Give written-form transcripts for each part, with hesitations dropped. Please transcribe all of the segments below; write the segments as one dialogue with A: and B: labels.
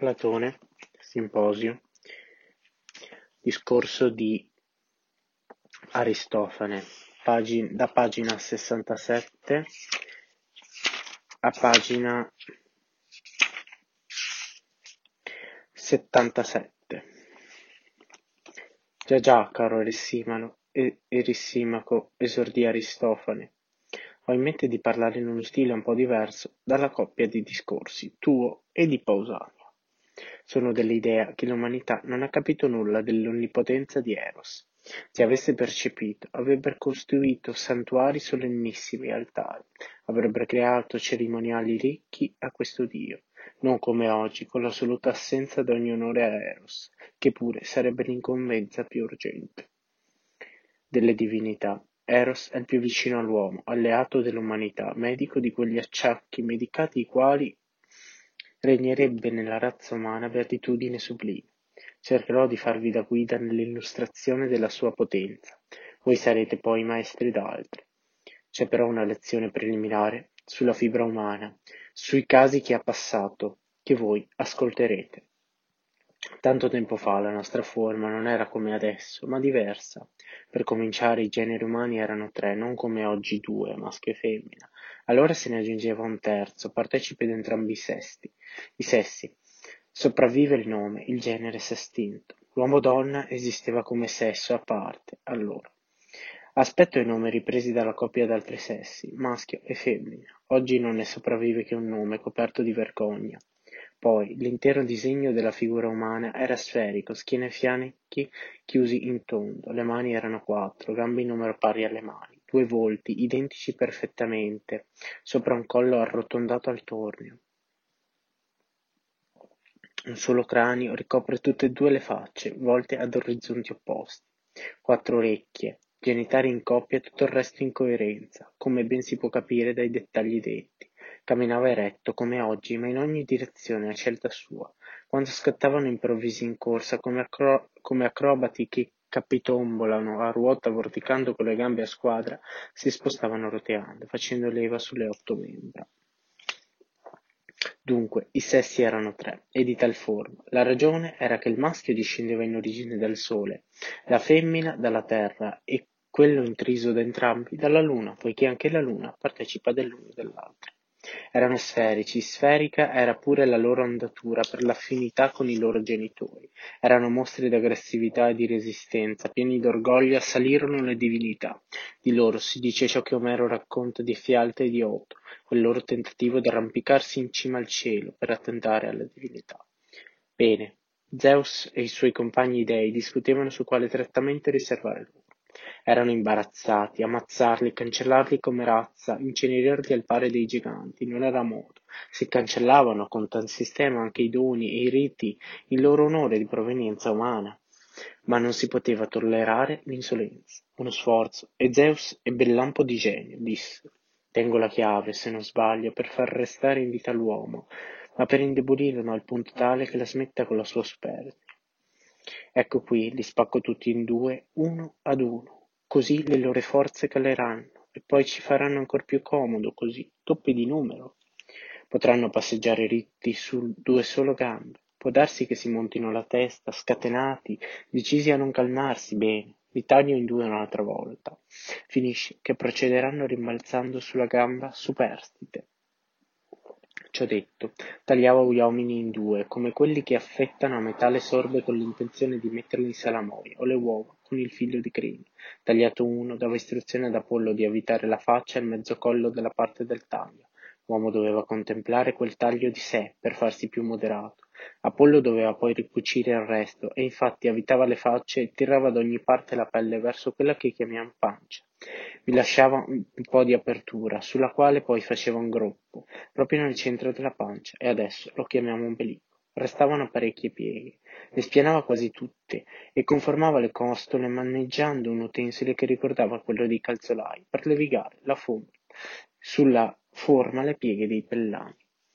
A: Platone, Simposio, discorso di Aristofane, da pagina 67 a pagina 77. Già, caro Erissimaco, esordì Aristofane, ho in mente di parlare in uno stile un po' diverso dalla coppia di discorsi tuo e di Pausania. Sono dell'idea che l'umanità non ha capito nulla dell'onnipotenza di Eros. Se avesse percepito, avrebbe costruito santuari solennissimi e altari, avrebbe creato cerimoniali ricchi a questo dio, non come oggi, con l'assoluta assenza di ogni onore a Eros, che pure sarebbe l'incombenza più urgente. Delle divinità, Eros è il più vicino all'uomo, alleato dell'umanità, medico di quegli acciacchi medicati i quali regnerebbe nella razza umana beatitudine sublime. Cercherò di farvi da guida nell'illustrazione della sua potenza. Voi sarete poi maestri d'altri. C'è però una lezione preliminare sulla fibra umana, sui casi che ha passato, che voi ascolterete. Tanto tempo fa la nostra forma non era come adesso, ma diversa. Per cominciare, i generi umani erano tre, non come oggi due, maschio e femmina. Allora se ne aggiungeva un terzo, partecipe di entrambi i sessi. Sopravvive il nome, il genere s'è estinto. L'uomo-donna esisteva come sesso a parte, allora. Aspetto i nomi ripresi dalla coppia d'altri sessi, maschio e femmina. Oggi non ne sopravvive che un nome coperto di vergogna. Poi, l'intero disegno della figura umana era sferico, schiena e fianchi chiusi in tondo, le mani erano quattro, gambe in numero pari alle mani, due volti, identici perfettamente, sopra un collo arrotondato al tornio. Un solo cranio ricopre tutte e due le facce, volte ad orizzonti opposti. Quattro orecchie, genitali in coppia e tutto il resto in coerenza, come ben si può capire dai dettagli detti. Camminava eretto, come oggi, ma in ogni direzione a scelta sua. Quando scattavano improvvisi in corsa, come acrobati che capitombolano a ruota vorticando con le gambe a squadra, si spostavano roteando, facendo leva sulle 8 membra. Dunque, i sessi erano tre, e di tal forma. La ragione era che il maschio discendeva in origine dal sole, la femmina dalla terra e quello intriso da entrambi dalla luna, poiché anche la luna partecipa dell'uno e dell'altro. Erano sferici, sferica era pure la loro andatura per l'affinità con i loro genitori. Erano mostri d'aggressività e di resistenza, pieni d'orgoglio assalirono le divinità. Di loro si dice ciò che Omero racconta di Fialta e di Oto, quel loro tentativo di arrampicarsi in cima al cielo per attentare alla divinità. Bene, Zeus e i suoi compagni dei discutevano su quale trattamento riservare loro. Erano imbarazzati, ammazzarli, cancellarli come razza, incenerirli al pari dei giganti, non era modo. Si cancellavano con tal sistema anche i doni e i riti in loro onore di provenienza umana. Ma non si poteva tollerare l'insolenza. Uno sforzo, e Zeus ebbe il lampo di genio, disse. Tengo la chiave, se non sbaglio, per far restare in vita l'uomo, ma per indebolirlo al punto tale che la smetta con la sua superbia. Ecco qui, li spacco tutti in due, uno ad uno, così le loro forze caleranno, e poi ci faranno ancor più comodo, così, doppi di numero. Potranno passeggiare ritti su due sole gambe. Può darsi che si montino la testa, scatenati, decisi a non calmarsi bene. Li taglio in due un'altra volta. Finisce che procederanno rimbalzando sulla gamba superstite. Ciò detto, tagliava gli uomini in due, come quelli che affettano a metà le sorbe con l'intenzione di metterle in salamoia, o le uova, con il figlio di crinio. Tagliato uno, dava istruzione ad Apollo di avvitare la faccia e il mezzo collo della parte del taglio. L'uomo doveva contemplare quel taglio di sé, per farsi più moderato. Apollo doveva poi ricucire il resto, e infatti avvitava le facce e tirava da ogni parte la pelle verso quella che chiamiamo pancia. Vi lasciava un po' di apertura, sulla quale poi faceva un groppo, proprio nel centro della pancia, e adesso lo chiamiamo ombelico. Restavano parecchie pieghe, le spianava quasi tutte, e conformava le costole maneggiando un utensile che ricordava quello dei calzolai, per levigare sulla forma le pieghe dei pellami.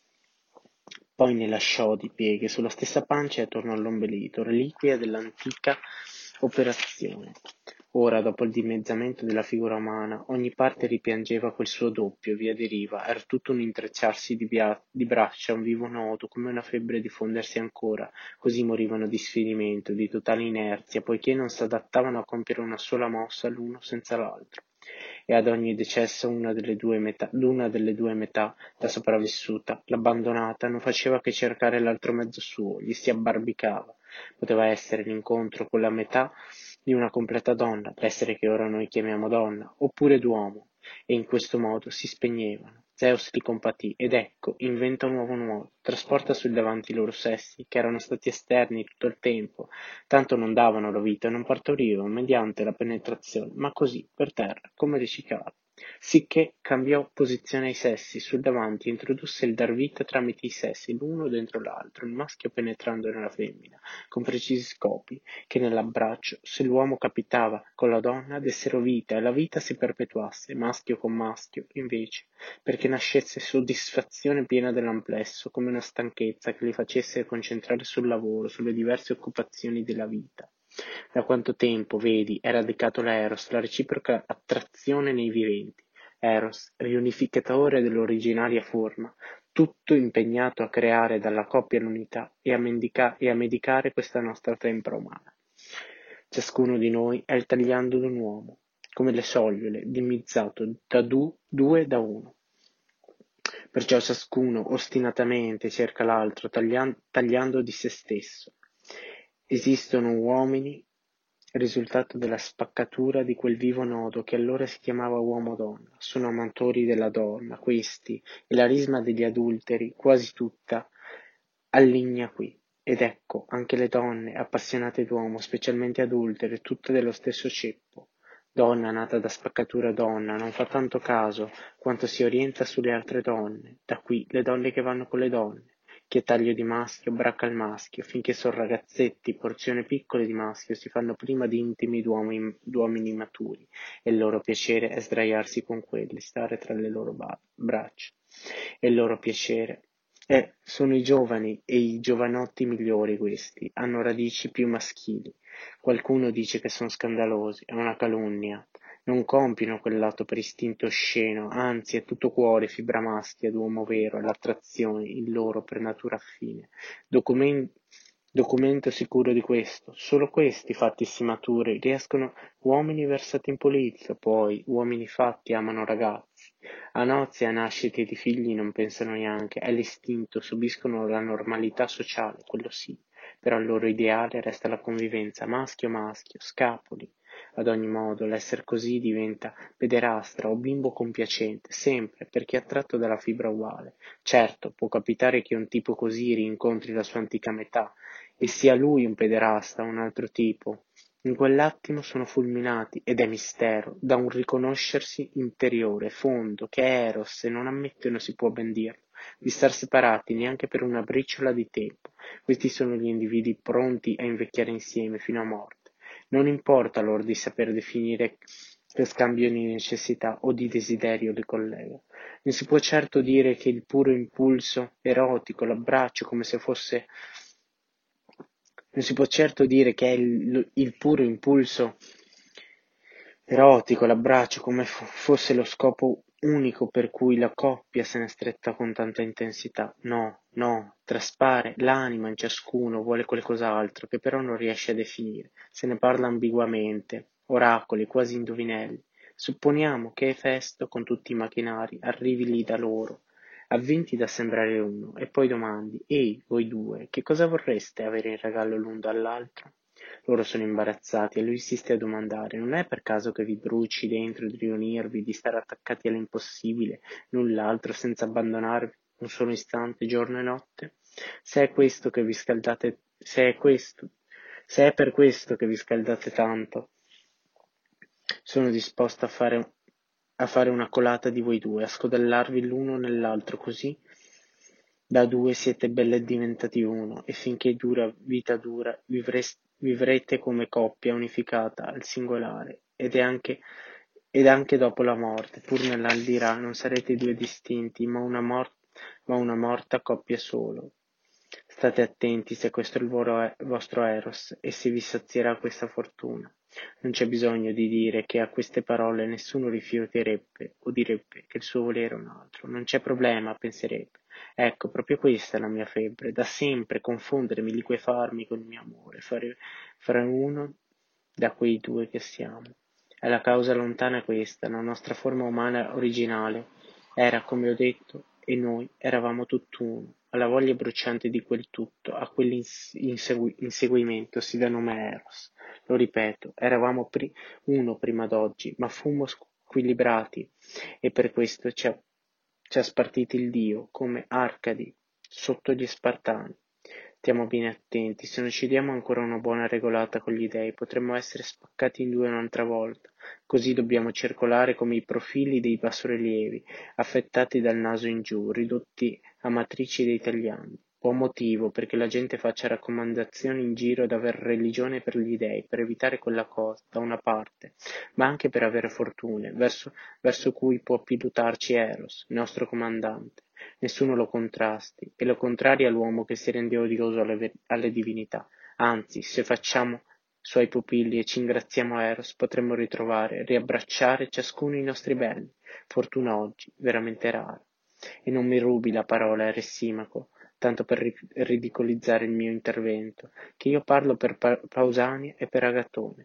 A: Poi ne lasciò di pieghe sulla stessa pancia e attorno all'ombelito, reliquia dell'antica operazione. Ora, dopo il dimezzamento della figura umana, ogni parte ripiangeva quel suo doppio, via deriva, era tutto un intrecciarsi di braccia, un vivo nodo, come una febbre diffondersi ancora, così morivano di sfinimento, di totale inerzia, poiché non s'adattavano a compiere una sola mossa l'uno senza l'altro. E ad ogni decesso l'una delle due metà, la sopravvissuta, l'abbandonata, non faceva che cercare l'altro mezzo suo, gli si abbarbicava. Poteva essere l'incontro con la metà di una completa donna, l'essere che ora noi chiamiamo donna, oppure d'uomo, e in questo modo si spegnevano. Zeus li compatì ed ecco, inventa un nuovo nuoto, trasporta sul davanti i loro sessi, che erano stati esterni tutto il tempo, tanto non davano la vita e non partorivano mediante la penetrazione, ma così, per terra, come riciclati. Sicché cambiò posizione ai sessi, sul davanti introdusse il dar vita tramite i sessi, l'uno dentro l'altro, il maschio penetrando nella femmina, con precisi scopi, che nell'abbraccio, se l'uomo capitava con la donna, dessero vita e la vita si perpetuasse, maschio con maschio, invece, perché nascesse soddisfazione piena dell'amplesso, come una stanchezza che li facesse concentrare sul lavoro, sulle diverse occupazioni della vita. Da quanto tempo, vedi, è radicato l'eros, la reciproca attrazione nei viventi. Eros, riunificatore dell'originaria forma, tutto impegnato a creare dalla coppia l'unità e a medicare questa nostra tempra umana. Ciascuno di noi è il tagliando d'un uomo, come le sogliole, dimizzato due da uno. Perciò ciascuno ostinatamente cerca l'altro, tagliando di se stesso. Esistono uomini, risultato della spaccatura di quel vivo nodo che allora si chiamava uomo-donna. Sono amatori della donna, questi, e la risma degli adulteri, quasi tutta, alligna qui. Ed ecco, anche le donne, appassionate d'uomo, specialmente adultere, tutte dello stesso ceppo. Donna nata da spaccatura donna, non fa tanto caso quanto si orienta sulle altre donne, da qui le donne che vanno con le donne, che taglio di maschio bracca al maschio, finché son ragazzetti, porzione piccole di maschio, si fanno prima di intimi d'uomini maturi, e il loro piacere è sdraiarsi con quelli, stare tra le loro braccia. E il loro piacere sono i giovani e i giovanotti migliori questi, hanno radici più maschili. Qualcuno dice che sono scandalosi, è una calunnia. Non compiono quell'atto per istinto osceno, anzi è tutto cuore, fibra maschia d'uomo vero, è l'attrazione, il loro per natura affine. Documen- Documento sicuro di questo, solo questi fattisi maturi riescono, uomini versati in polizia, poi uomini fatti amano ragazzi. A nozze e a nascite di figli non pensano neanche, è l'istinto, subiscono la normalità sociale, quello sì, però il loro ideale resta la convivenza maschio-maschio, scapoli. Ad ogni modo, l'essere così diventa pederastra o bimbo compiacente, sempre, perché è attratto dalla fibra uguale. Certo, può capitare che un tipo così rincontri la sua antica metà, e sia lui un pederasta, un altro tipo. In quell'attimo sono fulminati, ed è mistero, da un riconoscersi interiore, fondo, che è Eros, e non ammettono, si può ben dirlo, di star separati neanche per una briciola di tempo. Questi sono gli individui pronti a invecchiare insieme fino a morte. Non importa loro di saper definire che scambio di necessità o di desiderio li collega. Non si può certo dire che il puro impulso erotico, l'abbraccio, come se fosse non si può certo dire che è il puro impulso erotico, l'abbraccio, come fosse lo scopo unico per cui la coppia se ne è stretta con tanta intensità. No, no, traspare l'anima in ciascuno, vuole qualcos'altro, che però non riesce a definire. Se ne parla ambiguamente, oracoli, quasi indovinelli. Supponiamo che Efesto, con tutti i macchinari, arrivi lì da loro, avvinti da sembrare uno, e poi domandi: ehi, voi due, che cosa vorreste avere in regalo l'un dall'altro? Loro sono imbarazzati e lui insiste a domandare: non è per caso che vi bruci dentro di riunirvi, di stare attaccati all'impossibile, null'altro, senza abbandonarvi un solo istante, giorno e notte? Se è questo che vi scaldate, se è per questo che vi scaldate tanto, sono disposto a fare una colata di voi due, a scodellarvi l'uno nell'altro, così da due siete belle diventati uno, e finché vita dura, vivrete come coppia unificata al singolare, ed anche dopo la morte, pur nell'aldilà, non sarete due distinti, ma una morta coppia solo. State attenti se questo è il vostro Eros e se vi sazierà questa fortuna. Non c'è bisogno di dire che a queste parole nessuno rifiuterebbe o direbbe che il suo volere è un altro. Non c'è problema, penserebbe. Ecco, proprio questa è la mia febbre, da sempre confondermi, liquefarmi con il mio amore, fare uno da quei due che siamo. È la causa lontana questa, la nostra forma umana originale era, come ho detto, e noi eravamo tutt'uno. Alla voglia bruciante di quel tutto, a quell'inseguimento si dà nome Eros. Lo ripeto, eravamo uno prima d'oggi, ma fummo squilibrati e per questo ci ha spartiti il Dio, come Arcadi sotto gli Spartani. Stiamo bene attenti, se non ci diamo ancora una buona regolata con gli dèi, potremmo essere spaccati in due un'altra volta. Così dobbiamo circolare come i profili dei bassorilievi, affettati dal naso in giù, ridotti a matrici dei tagliandi. Buon motivo perché la gente faccia raccomandazioni in giro ad aver religione per gli dèi, per evitare quella cosa, da una parte, ma anche per avere fortune, verso cui può pilotarci Eros, il nostro comandante. Nessuno lo contrasti, e lo contraria l'uomo che si rende odioso alle divinità. Anzi, se facciamo suoi pupilli e ci ingraziamo a Eros, potremmo ritrovare, riabbracciare ciascuno i nostri belli. Fortuna oggi, veramente rara. E non mi rubi la parola, Eressimaco, tanto per ridicolizzare il mio intervento, che io parlo per Pausania e per Agatone.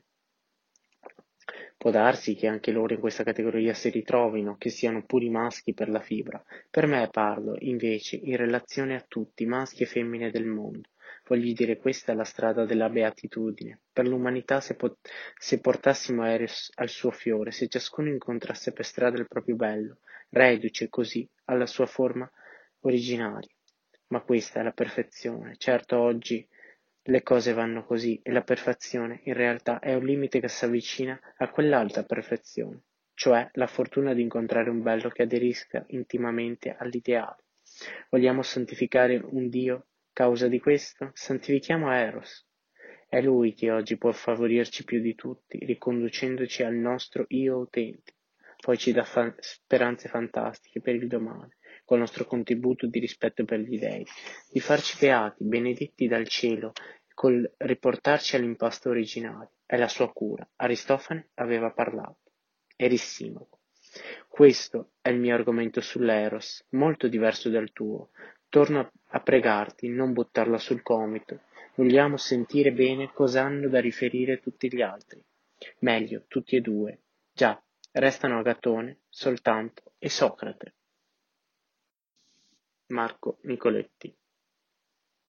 A: Può darsi che anche loro in questa categoria si ritrovino, che siano puri maschi per la fibra. Per me parlo, invece, in relazione a tutti, maschi e femmine del mondo. Voglio dire, questa è la strada della beatitudine. Per l'umanità, se portassimo Eros al suo fiore, se ciascuno incontrasse per strada il proprio bello, reduce così alla sua forma originaria. Ma questa è la perfezione. Certo, oggi le cose vanno così e la perfezione, in realtà, è un limite che s'avvicina a quell'alta perfezione, cioè la fortuna di incontrare un bello che aderisca intimamente all'ideale. Vogliamo santificare un Dio causa di questo? Santifichiamo Eros. È Lui che oggi può favorirci più di tutti, riconducendoci al nostro io autentico. Poi ci dà speranze fantastiche per il domani, col nostro contributo di rispetto per gli dèi, di farci beati, benedetti dal cielo, col riportarci all'impasto originario. È la sua cura. Aristofane aveva parlato. Erissimo. Questo è il mio argomento sull'Eros, molto diverso dal tuo. Torno a pregarti, non buttarla sul gomito. Vogliamo sentire bene cosa hanno da riferire tutti gli altri. Meglio, tutti e due. Già, restano Agatone, soltanto, e Socrate. Marco Nicoletti.